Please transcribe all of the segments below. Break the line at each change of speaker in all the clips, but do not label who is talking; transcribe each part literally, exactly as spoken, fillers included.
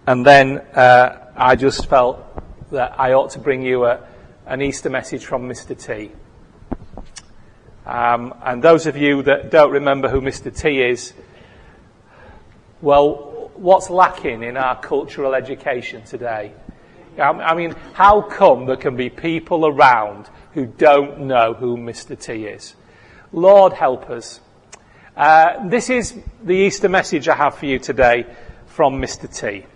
And then uh, I just felt that I ought to bring you a, an Easter message from Mister T. Um, and those of you that don't remember who Mister T is, well, what's lacking in our cultural education today? I mean, how come there can be people around who don't know who Mister T is? Lord help us. Uh, this is the Easter message I have for you today from Mister T.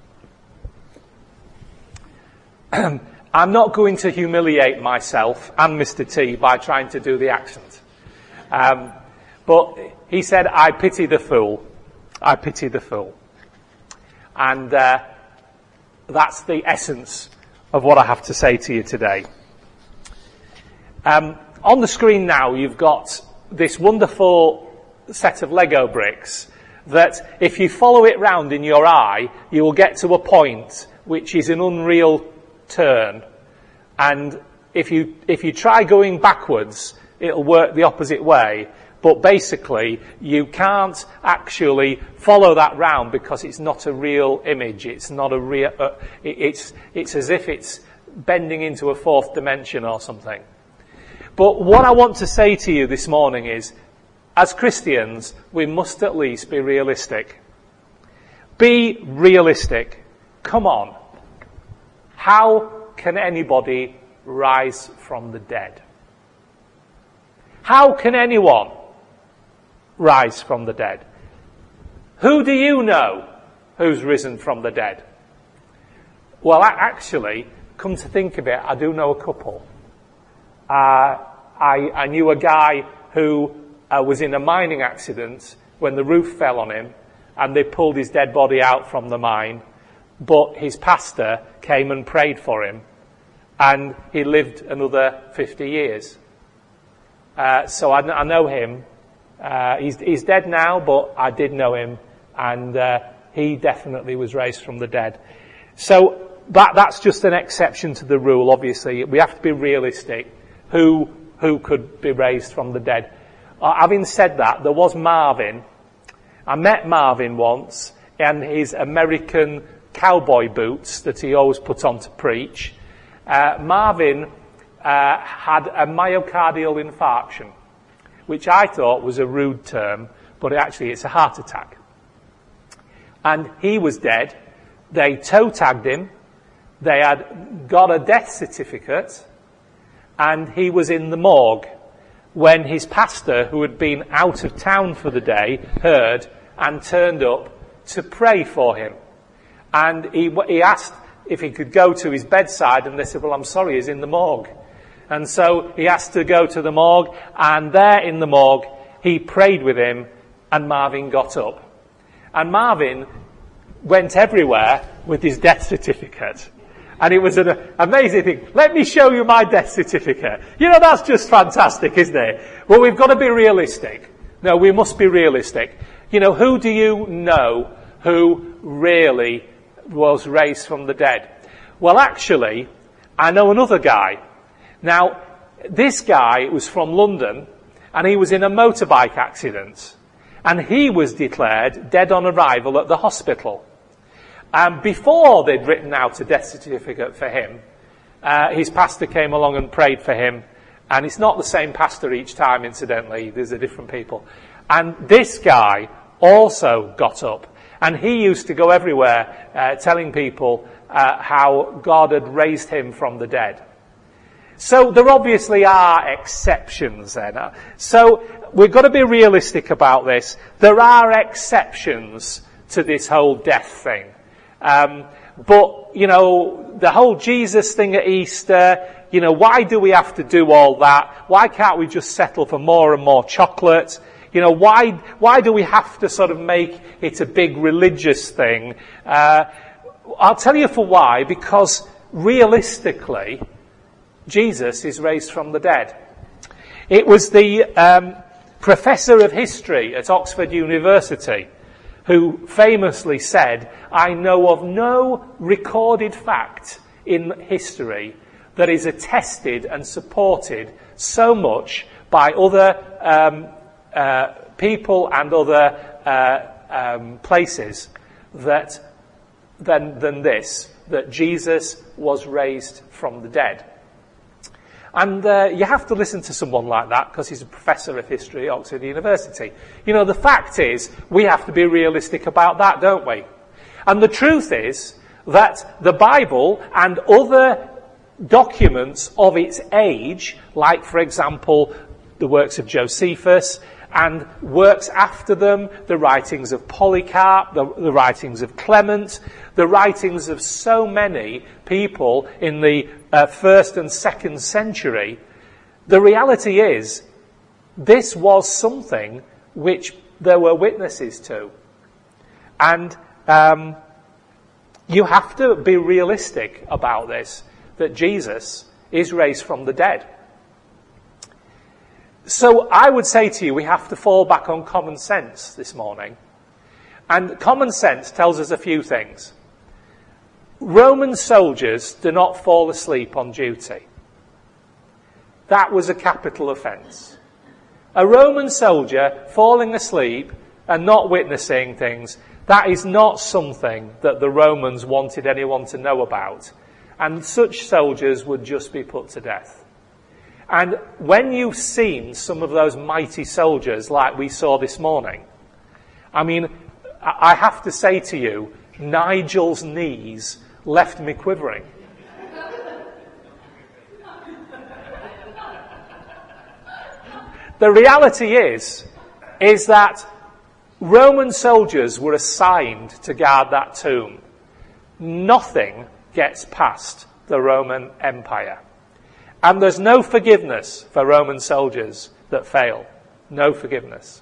I'm not going to humiliate myself and Mister T by trying to do the accent. Um, but he said, I pity the fool. I pity the fool. And uh, that's the essence of what I have to say to you today. Um, on the screen now, you've got this wonderful set of Lego bricks that if you follow it round in your eye, you will get to a point which is an unreal turn. And if you, if you try going backwards, it'll work the opposite way. But basically, you can't actually follow that round because it's not a real image. It's not a real, uh, it, it's, it's as if it's bending into a fourth dimension or something. But what I want to say to you this morning is, as Christians, we must at least be realistic. Be realistic. Come on. How can anybody rise from the dead? How can anyone rise from the dead? Who do you know who's risen from the dead? Well, actually, come to think of it, I do know a couple. Uh, I, I knew a guy who uh, was in a mining accident when the roof fell on him and they pulled his dead body out from the mine, but his pastor came and prayed for him and he lived another fifty years. Uh, so I, I know him. Uh, he's, he's dead now, but I did know him, and uh, he definitely was raised from the dead. So that, that's just an exception to the rule, obviously. We have to be realistic. Who, who could be raised from the dead? Uh, having said that, there was Marvin. I met Marvin once, and his American cowboy boots that he always put on to preach. Uh, Marvin uh, had a myocardial infarction, which I thought was a rude term, but actually it's a heart attack. And he was dead. They toe tagged him. They had got a death certificate, and he was in the morgue when his pastor, who had been out of town for the day, heard and turned up to pray for him. And he, he asked if he could go to his bedside, and they said, well, I'm sorry, he's in the morgue. And so he asked to go to the morgue, and there in the morgue, he prayed with him, and Marvin got up. And Marvin went everywhere with his death certificate. And it was an amazing thing. Let me show you my death certificate. You know, that's just fantastic, isn't it? Well, we've got to be realistic. No, we must be realistic. You know, who do you know who really was raised from the dead? Well, actually, I know another guy. Now, this guy was from London, and he was in a motorbike accident, and he was declared dead on arrival at the hospital. And before they'd written out a death certificate for him, uh, his pastor came along and prayed for him, and it's not the same pastor each time, incidentally, these are different people. And this guy also got up, and he used to go everywhere uh, telling people uh, how God had raised him from the dead. So there obviously are exceptions then. So we've got to be realistic about this. There are exceptions to this whole death thing. Um, but, you know, the whole Jesus thing at Easter, you know, why do we have to do all that? Why can't we just settle for more and more chocolate? You know, why, why do we have to sort of make it a big religious thing? Uh, I'll tell you for why, because realistically, Jesus is raised from the dead. It was the um, professor of history at Oxford University who famously said, I know of no recorded fact in history that is attested and supported so much by other um, uh, people and other uh, um, places that than, than this, that Jesus was raised from the dead. And uh, you have to listen to someone like that because he's a professor of history at Oxford University. You know, the fact is, we have to be realistic about that, don't we? And the truth is that the Bible and other documents of its age, like, for example, the works of Josephus, and works after them, the writings of Polycarp, the, the writings of Clement, the writings of so many people in the uh, first and second century, the reality is, this was something which there were witnesses to. And um, you have to be realistic about this, that Jesus is raised from the dead. So I would say to you, we have to fall back on common sense this morning. And common sense tells us a few things. Roman soldiers do not fall asleep on duty. That was a capital offence. A Roman soldier falling asleep and not witnessing things, that is not something that the Romans wanted anyone to know about. And such soldiers would just be put to death. And when you've seen some of those mighty soldiers like we saw this morning, I mean, I have to say to you, Nigel's knees left me quivering. The reality is, is that Roman soldiers were assigned to guard that tomb. Nothing gets past the Roman Empire. And there's no forgiveness for Roman soldiers that fail. No forgiveness.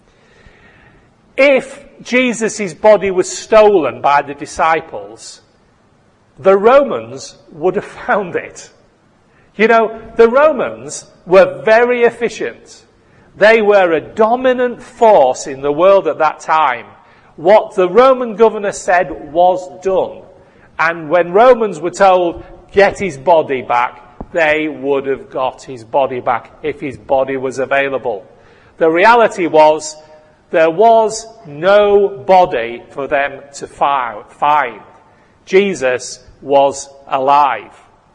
If Jesus' body was stolen by the disciples, the Romans would have found it. You know, the Romans were very efficient. They were a dominant force in the world at that time. What the Roman governor said was done. And when Romans were told, get his body back, they would have got his body back if his body was available. The reality was, there was no body for them to find. Jesus was alive.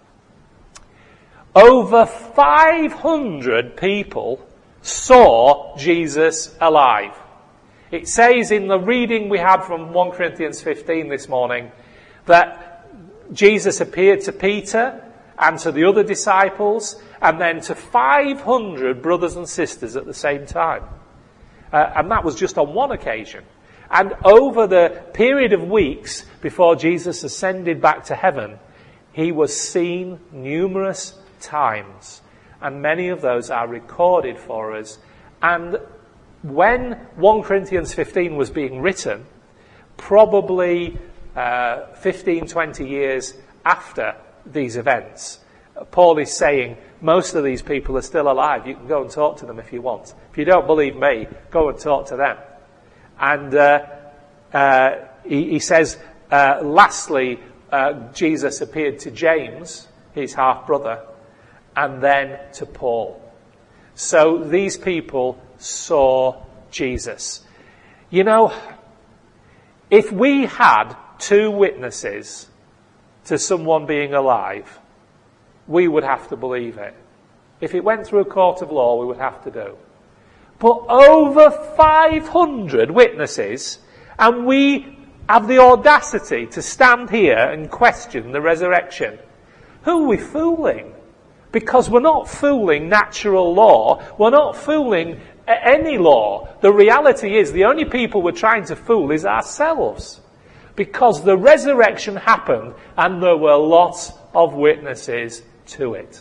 Over five hundred people saw Jesus alive. It says in the reading we had from First Corinthians fifteen this morning that Jesus appeared to Peter and to the other disciples and then to five hundred brothers and sisters at the same time. Uh, and that was just on one occasion. And over the period of weeks before Jesus ascended back to heaven, he was seen numerous times. And many of those are recorded for us. And when First Corinthians fifteen was being written, probably uh, fifteen, twenty years after these events, Paul is saying, most of these people are still alive. You can go and talk to them if you want. If you don't believe me, go and talk to them. And uh, uh, he, he says, uh, lastly, uh, Jesus appeared to James, his half-brother, and then to Paul. So these people saw Jesus. You know, if we had two witnesses to someone being alive, we would have to believe it. If it went through a court of law, we would have to do. But over five hundred witnesses, and we have the audacity to stand here and question the resurrection. Who are we fooling? Because we're not fooling natural law. We're not fooling any law. The reality is the only people we're trying to fool is ourselves. Because the resurrection happened and there were lots of witnesses to it.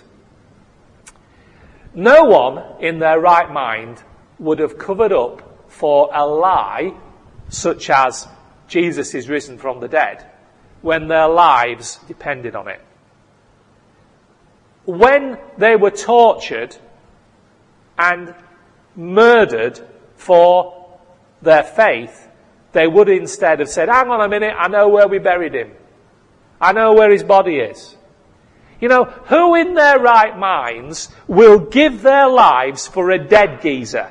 No one in their right mind would have covered up for a lie such as Jesus is risen from the dead when their lives depended on it. When they were tortured and murdered for their faith, they would instead have said, hang on a minute, I know where we buried him. I know where his body is. You know, who in their right minds will give their lives for a dead geezer?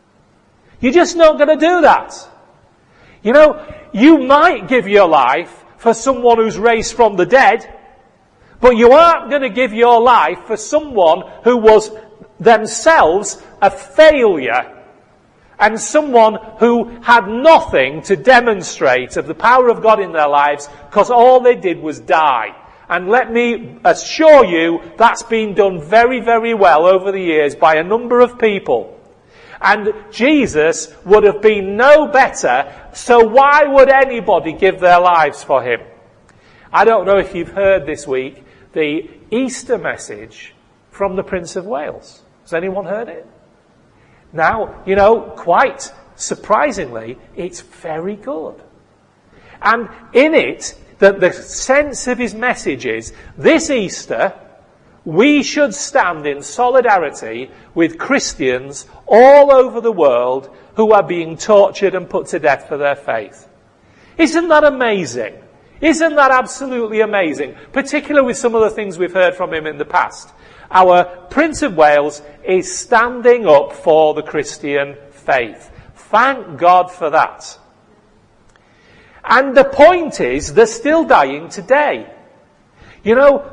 You're just not going to do that. You know, you might give your life for someone who's raised from the dead, but you aren't going to give your life for someone who was themselves a failure and someone who had nothing to demonstrate of the power of God in their lives because all they did was die. And let me assure you, that's been done very, very well over the years by a number of people. And Jesus would have been no better, so why would anybody give their lives for him? I don't know if you've heard this week the Easter message from the Prince of Wales. Has anyone heard it? Now, you know, quite surprisingly, it's very good. And in it, the, the sense of his message is, this Easter, we should stand in solidarity with Christians all over the world who are being tortured and put to death for their faith. Isn't that amazing? Isn't that absolutely amazing? Particularly with some of the things we've heard from him in the past. Our Prince of Wales is standing up for the Christian faith. Thank God for that. And the point is, they're still dying today. You know,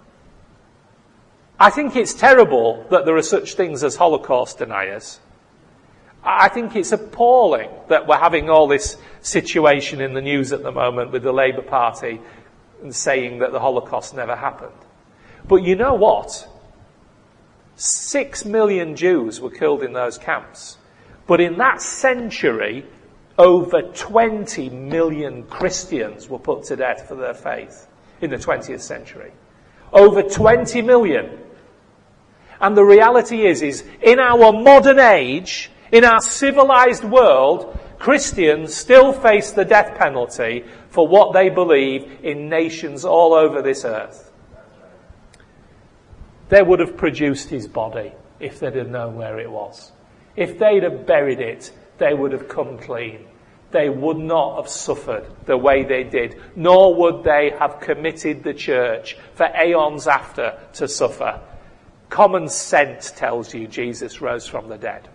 I think it's terrible that there are such things as Holocaust deniers. I think it's appalling that we're having all this situation in the news at the moment with the Labour Party and saying that the Holocaust never happened. But you know what? Six million Jews were killed in those camps. But in that century, over twenty million Christians were put to death for their faith in the twentieth century. Over twenty million. And the reality is, is in our modern age, in our civilized world, Christians still face the death penalty for what they believe in nations all over this earth. They would have produced his body if they'd have known where it was. If they'd have buried it, they would have come clean. They would not have suffered the way they did, nor would they have committed the church for aeons after to suffer. Common sense tells you Jesus rose from the dead.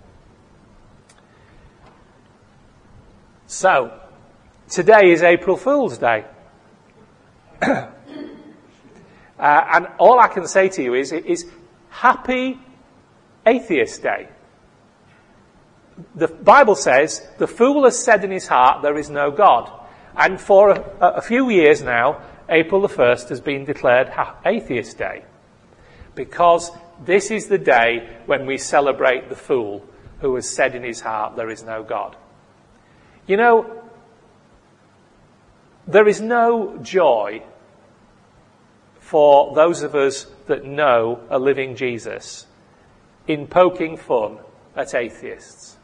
So, today is April Fool's Day. uh, and all I can say to you is, is Happy Atheist Day. The Bible says, the fool has said in his heart, there is no God. And for a, a few years now, April the first has been declared Atheist Day. Because this is the day when we celebrate the fool who has said in his heart, there is no God. You know, there is no joy for those of us that know a living Jesus in poking fun at atheists.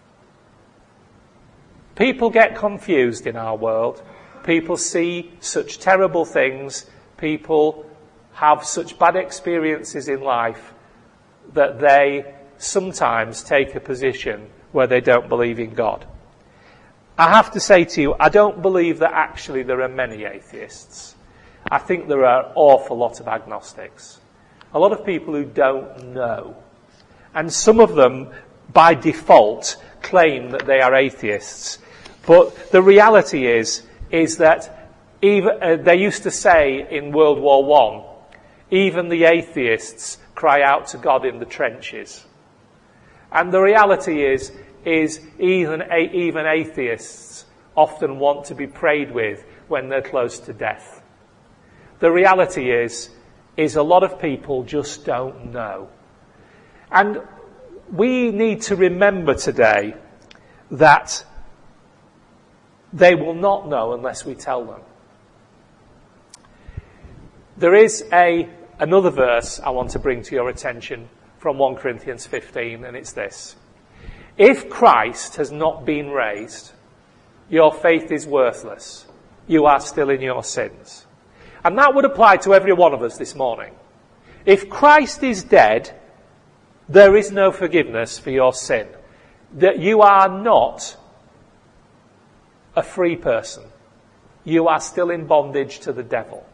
People get confused in our world. People see such terrible things. People have such bad experiences in life that they sometimes take a position where they don't believe in God. I have to say to you, I don't believe that actually there are many atheists. I think there are an awful lot of agnostics. A lot of people who don't know. And some of them, by default, claim that they are atheists. But the reality is, is that even, uh, they used to say in World War One, even the atheists cry out to God in the trenches. And the reality is, is even, even atheists often want to be prayed with when they're close to death. The reality is, is a lot of people just don't know. And we need to remember today that they will not know unless we tell them. There is a another verse I want to bring to your attention from First Corinthians fifteen, and it's this. If Christ has not been raised, your faith is worthless. You are still in your sins. And that would apply to every one of us this morning. If Christ is dead, there is no forgiveness for your sin. That you are not a free person. You are still in bondage to the devil.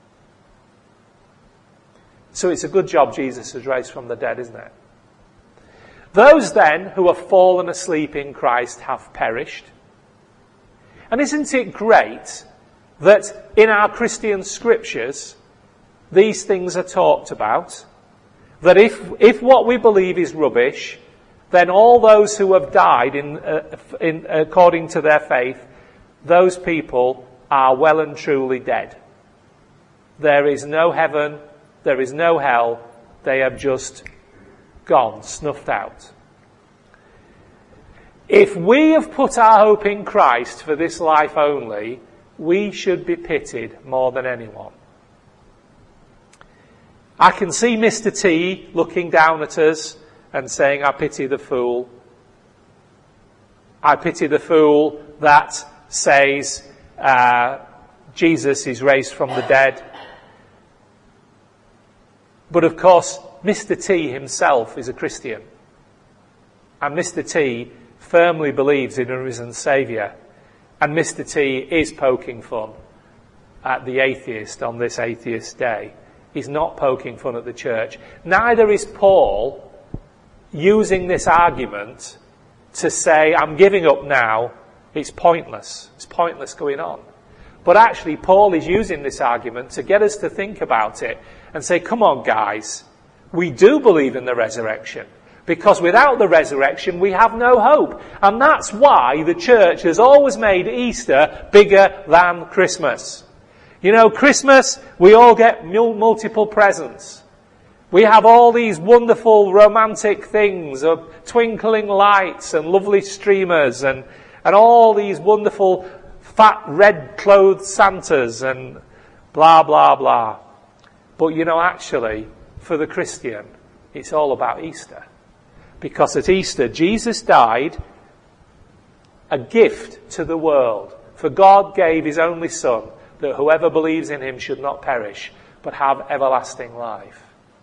So it's a good job Jesus has raised from the dead, isn't it? Those then who have fallen asleep in Christ have perished. And isn't it great that in our Christian scriptures, these things are talked about. That if, if what we believe is rubbish, then all those who have died in, uh, in, according to their faith, those people are well and truly dead. There is no heaven, there is no hell, they have just gone, snuffed out. If we have put our hope in Christ for this life only, we should be pitied more than anyone. I can see Mister T looking down at us and saying, I pity the fool. I pity the fool that says uh, Jesus is raised from the dead. But of course, Mister T himself is a Christian. And Mister T firmly believes in a risen Saviour. And Mister T is poking fun at the atheist on this atheist day. He's not poking fun at the church. Neither is Paul using this argument to say, I'm giving up now, it's pointless. It's pointless going on. But actually, Paul is using this argument to get us to think about it and say, come on, guys, we do believe in the resurrection. Because without the resurrection, we have no hope. And that's why the church has always made Easter bigger than Christmas. You know, Christmas, we all get multiple presents. We have all these wonderful romantic things of twinkling lights and lovely streamers and, and all these wonderful fat red-clothed Santas and blah, blah, blah. But you know, actually, for the Christian, it's all about Easter. Because at Easter, Jesus died a gift to the world. For God gave his only Son, that whoever believes in him should not perish, but have everlasting life.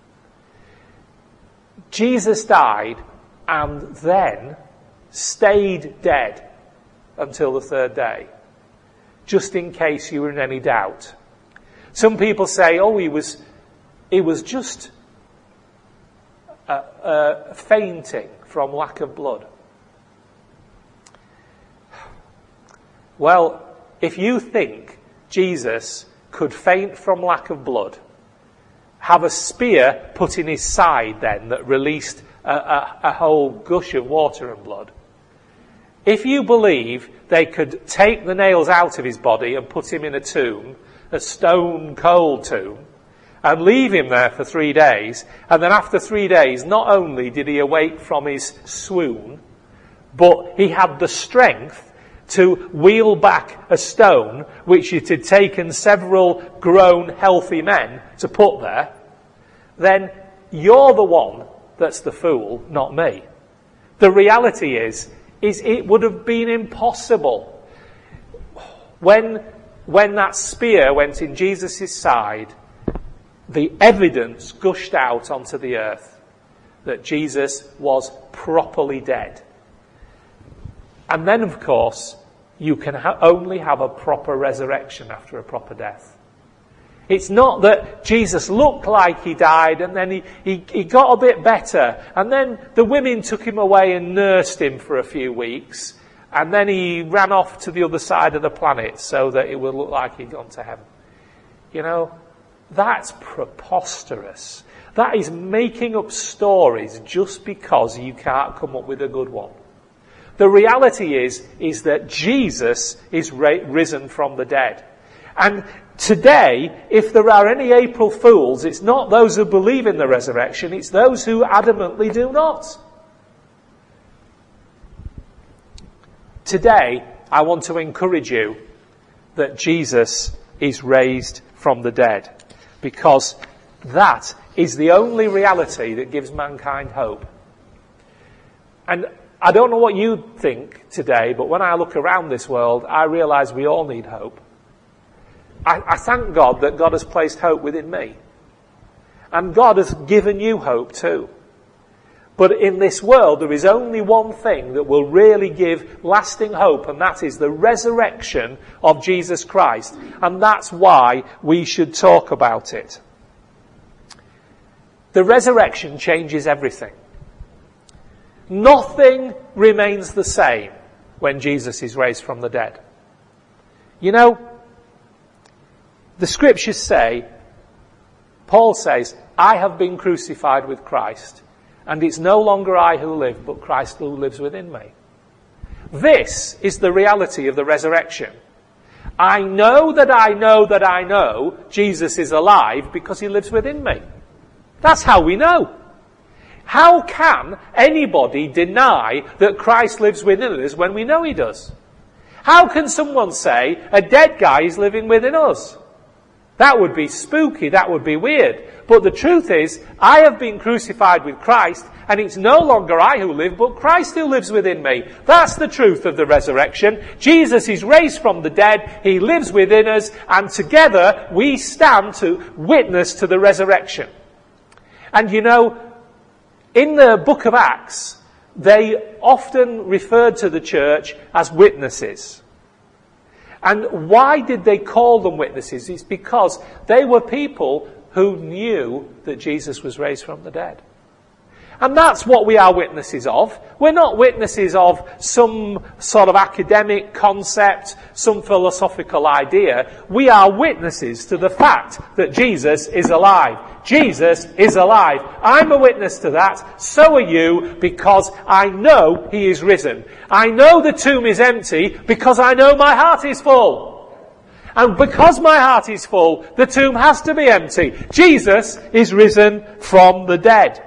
Jesus died and then stayed dead until the third day, just in case you were in any doubt. Some people say, oh, he was, he was just uh, uh, fainting from lack of blood. Well, if you think Jesus could faint from lack of blood, have a spear put in his side then that released a, a, a whole gush of water and blood. If you believe they could take the nails out of his body and put him in a tomb, a stone cold tomb, and leave him there for three days, and then after three days, not only did he awake from his swoon, but he had the strength to wheel back a stone which it had taken several grown, healthy men to put there, then you're the one that's the fool, not me. The reality is, is it would have been impossible. When, when that spear went in Jesus' side, the evidence gushed out onto the earth that Jesus was properly dead. And then, of course, you can ha- only have a proper resurrection after a proper death. It's not that Jesus looked like he died and then he, he, he got a bit better and then the women took him away and nursed him for a few weeks and then he ran off to the other side of the planet so that it would look like he'd gone to heaven. You know, that's preposterous. That is making up stories just because you can't come up with a good one. The reality is, is that Jesus is ra- risen from the dead. And today, if there are any April Fools, it's not those who believe in the resurrection, it's those who adamantly do not. Today, I want to encourage you that Jesus is raised from the dead, because that is the only reality that gives mankind hope. And I don't know what you think today, but when I look around this world, I realise we all need hope. I, I thank God that God has placed hope within me. And God has given you hope too. But in this world, there is only one thing that will really give lasting hope, and that is the resurrection of Jesus Christ. And that's why we should talk about it. The resurrection changes everything. Nothing remains the same when Jesus is raised from the dead. You know, The scriptures say, Paul says, I have been crucified with Christ, and it's no longer I who live, but Christ who lives within me. This is the reality of the resurrection. I know that I know that I know Jesus is alive because he lives within me. That's how we know. How can anybody deny that Christ lives within us when we know he does? How can someone say a dead guy is living within us? That would be spooky, that would be weird. But the truth is, I have been crucified with Christ, and it's no longer I who live, but Christ who lives within me. That's the truth of the resurrection. Jesus is raised from the dead, he lives within us, and together we stand to witness to the resurrection. And you know, in the book of Acts, they often referred to the church as witnesses. And why did they call them witnesses? It's because they were people who knew that Jesus was raised from the dead. And that's what we are witnesses of. We're not witnesses of some sort of academic concept, some philosophical idea. We are witnesses to the fact that Jesus is alive. Jesus is alive. I'm a witness to that. So are you, because I know he is risen. I know the tomb is empty because I know my heart is full. And because my heart is full, the tomb has to be empty. Jesus is risen from the dead.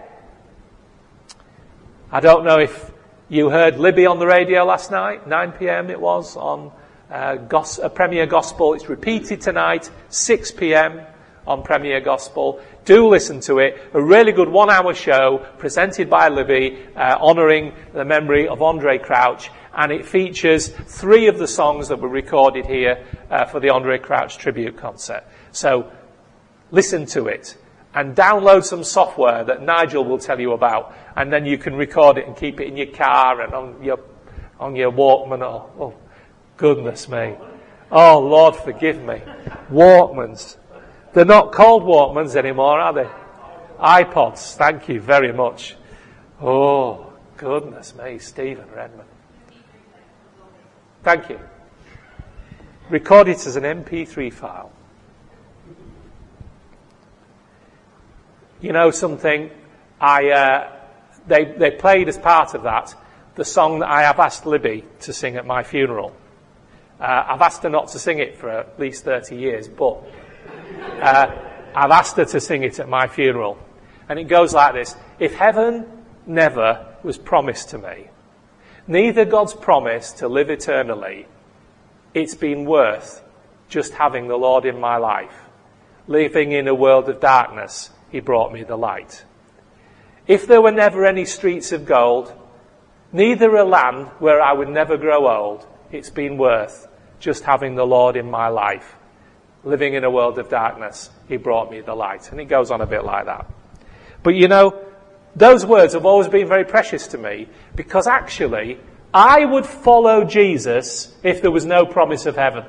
I don't know if you heard Libby on the radio last night, nine p.m. it was, on uh, Gos- uh, Premier Gospel. It's repeated tonight, six p.m. on Premier Gospel. Do listen to it. A really good one-hour show presented by Libby, uh, honouring the memory of Andre Crouch. And it features three of the songs that were recorded here uh, for the Andre Crouch tribute concert. So listen to it. And download some software that Nigel will tell you about, and then you can record it and keep it in your car and on your on your Walkman. Oh, oh goodness me. Oh, Lord, forgive me. Walkmans. They're not called Walkmans anymore, are they? iPods. Thank you very much. Oh, goodness me, Stephen Redmond. Thank you. Record it as an M P three file. You know something? I uh, they they played as part of that the song that I have asked Libby to sing at my funeral. Uh, I've asked her not to sing it for at least thirty years, but uh, I've asked her to sing it at my funeral. And it goes like this. If heaven never was promised to me, neither God's promise to live eternally, it's been worth just having the Lord in my life. Living in a world of darkness, he brought me the light. If there were never any streets of gold, neither a land where I would never grow old, it's been worth just having the Lord in my life. Living in a world of darkness, he brought me the light. And it goes on a bit like that. But you know, those words have always been very precious to me, because actually, I would follow Jesus if there was no promise of heaven.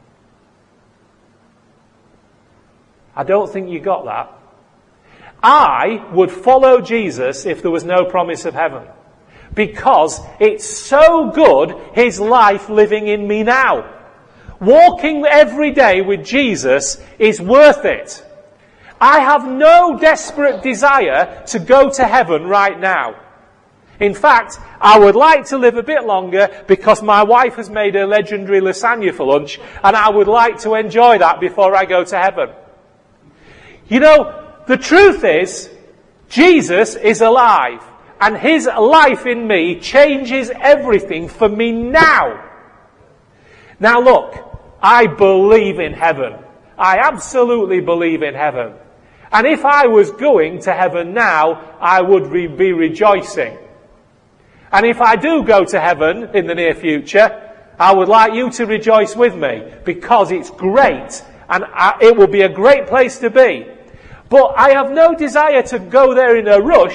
I don't think you got that. I would follow Jesus if there was no promise of heaven. Because it's so good, his life living in me now. Walking every day with Jesus is worth it. I have no desperate desire to go to heaven right now. In fact, I would like to live a bit longer because my wife has made a legendary lasagna for lunch, and I would like to enjoy that before I go to heaven. You know, the truth is, Jesus is alive, and his life in me changes everything for me now. Now look, I believe in heaven. I absolutely believe in heaven. And if I was going to heaven now, I would re- be rejoicing. And if I do go to heaven in the near future, I would like you to rejoice with me, because it's great, and I, it will be a great place to be. But I have no desire to go there in a rush,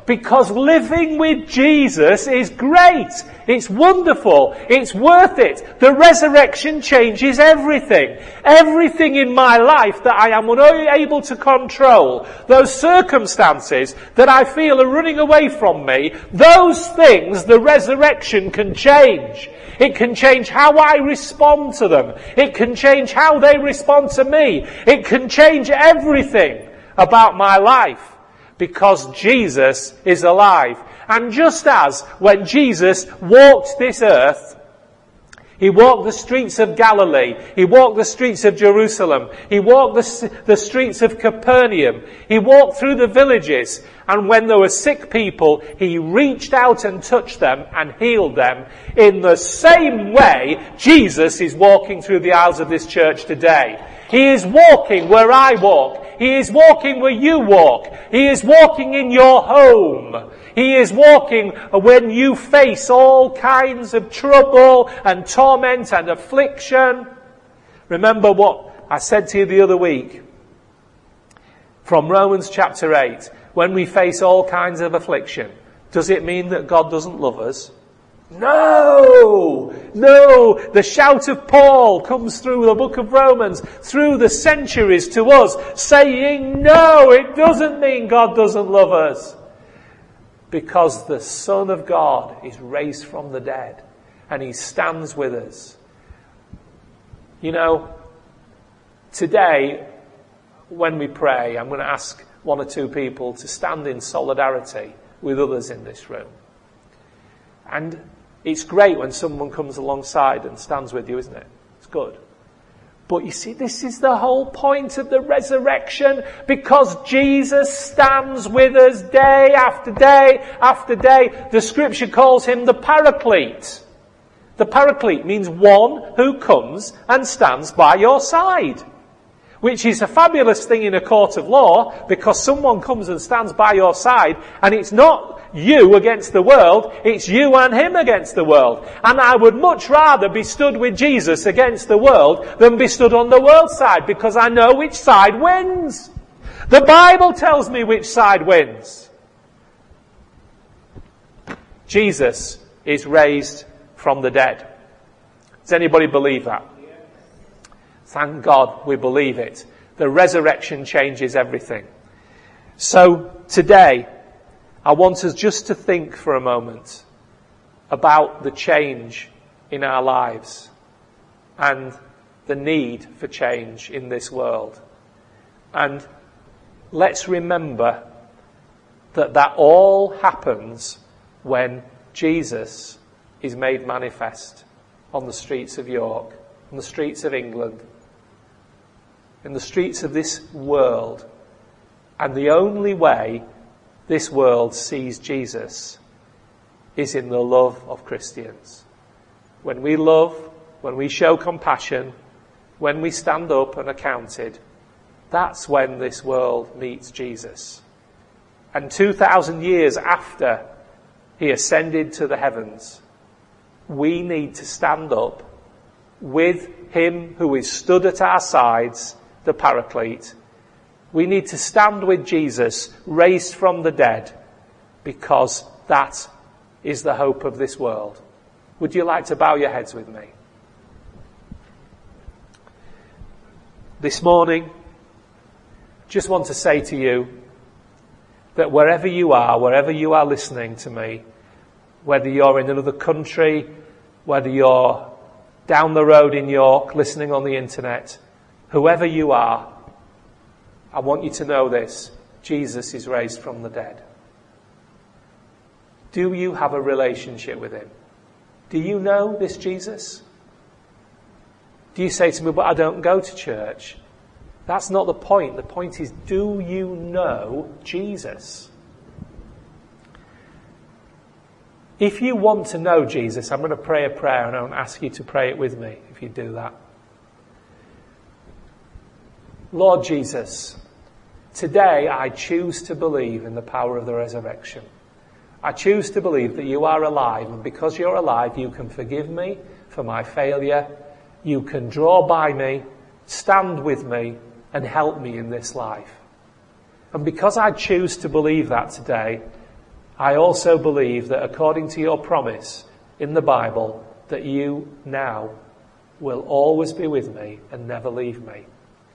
Because living with Jesus is great. It's wonderful. It's worth it. The resurrection changes everything. Everything in my life that I am unable to control, those circumstances that I feel are running away from me, those things the resurrection can change. It can change how I respond to them. It can change how they respond to me. It can change everything about my life. Because Jesus is alive. And just as when Jesus walked this earth, he walked the streets of Galilee, he walked the streets of Jerusalem, he walked the, the streets of Capernaum, he walked through the villages, and when there were sick people, he reached out and touched them and healed them. In the same way, Jesus is walking through the aisles of this church today. He is walking where I walk. He is walking where you walk. He is walking in your home. He is walking when you face all kinds of trouble and torment and affliction. Remember what I said to you the other week from Romans chapter eight. When we face all kinds of affliction, does it mean that God doesn't love us? No! No! The shout of Paul comes through the book of Romans, through the centuries to us, saying, no, it doesn't mean God doesn't love us. Because the Son of God is raised from the dead, and he stands with us. You know, today, when we pray, I'm going to ask one or two people to stand in solidarity with others in this room. And it's great when someone comes alongside and stands with you, isn't it? It's good. But you see, this is the whole point of the resurrection, because Jesus stands with us day after day after day. The scripture calls him the Paraclete. The Paraclete means one who comes and stands by your side. Which is a fabulous thing in a court of law, because someone comes and stands by your side, and it's not you against the world, it's you and him against the world. And I would much rather be stood with Jesus against the world than be stood on the world side, because I know which side wins. The Bible tells me which side wins. Jesus is raised from the dead. Does anybody believe that? Thank God we believe it. The resurrection changes everything. So today, I want us just to think for a moment about the change in our lives and the need for change in this world. And let's remember that that all happens when Jesus is made manifest on the streets of York, on the streets of England, in the streets of this world. And the only way this world sees Jesus is in the love of Christians. When we love, when we show compassion, when we stand up and are counted, that's when this world meets Jesus. And two thousand years after he ascended to the heavens, we need to stand up with him who is stood at our sides, the Paraclete. We need to stand with Jesus, raised from the dead, because that is the hope of this world. Would you like to bow your heads with me? This morning, just want to say to you that wherever you are, wherever you are listening to me, whether you're in another country, whether you're down the road in York, listening on the internet, whoever you are, I want you to know this: Jesus is raised from the dead. Do you have a relationship with him? Do you know this Jesus? Do you say to me, but I don't go to church? That's not the point. The point is, do you know Jesus? If you want to know Jesus, I'm going to pray a prayer, and I'll ask you to pray it with me if you do that. Lord Jesus, today I choose to believe in the power of the resurrection. I choose to believe that you are alive, and because you're alive, you can forgive me for my failure. You can draw by me, stand with me, and help me in this life. And because I choose to believe that today, I also believe that according to your promise in the Bible, that you now will always be with me and never leave me.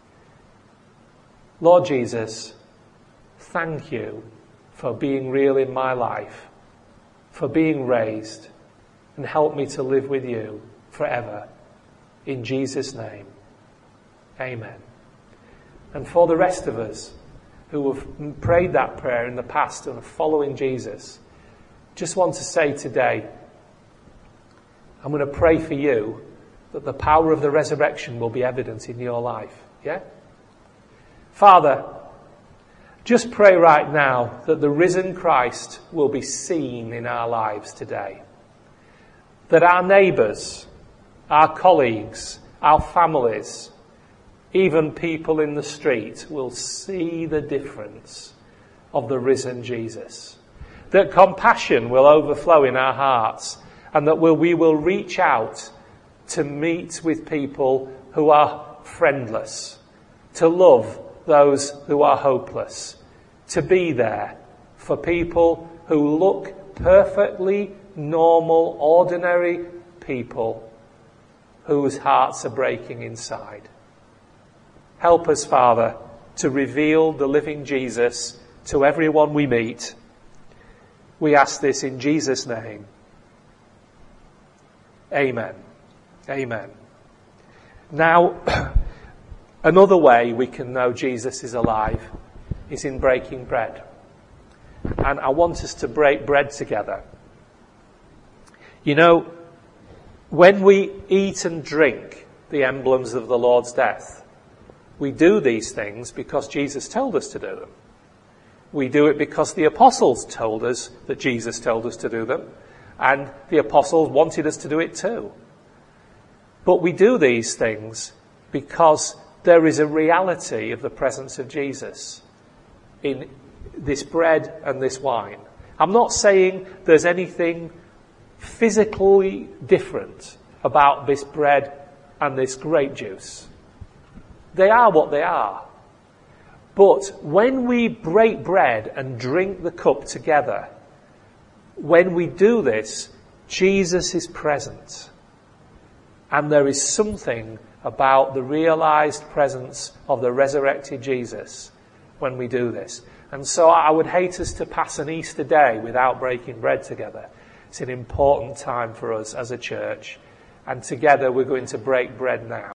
Lord Jesus, thank you for being real in my life, for being raised, and help me to live with you forever. In Jesus' name, amen. And for the rest of us who have prayed that prayer in the past and are following Jesus, just want to say today, I'm going to pray for you that the power of the resurrection will be evident in your life. Yeah? Father, just pray right now that the risen Christ will be seen in our lives today. That our neighbours, our colleagues, our families, even people in the street will see the difference of the risen Jesus. That compassion will overflow in our hearts, and that we'll, we will reach out to meet with people who are friendless, to love those who are hopeless, to be there for people who look perfectly normal, ordinary people whose hearts are breaking inside. Help us, Father, to reveal the living Jesus to everyone we meet. We ask this in Jesus' name. Amen. Amen. Now, another way we can know Jesus is alive is in breaking bread. And I want us to break bread together. You know, when we eat and drink the emblems of the Lord's death, we do these things because Jesus told us to do them. We do it because the apostles told us that Jesus told us to do them, and the apostles wanted us to do it too. But we do these things because there is a reality of the presence of Jesus in this bread and this wine. I'm not saying there's anything physically different about this bread and this grape juice. They are what they are. But when we break bread and drink the cup together, when we do this, Jesus is present. And there is something about the realized presence of the resurrected Jesus when we do this. And so I would hate us to pass an Easter day without breaking bread together. It's an important time for us as a church. And together we're going to break bread now.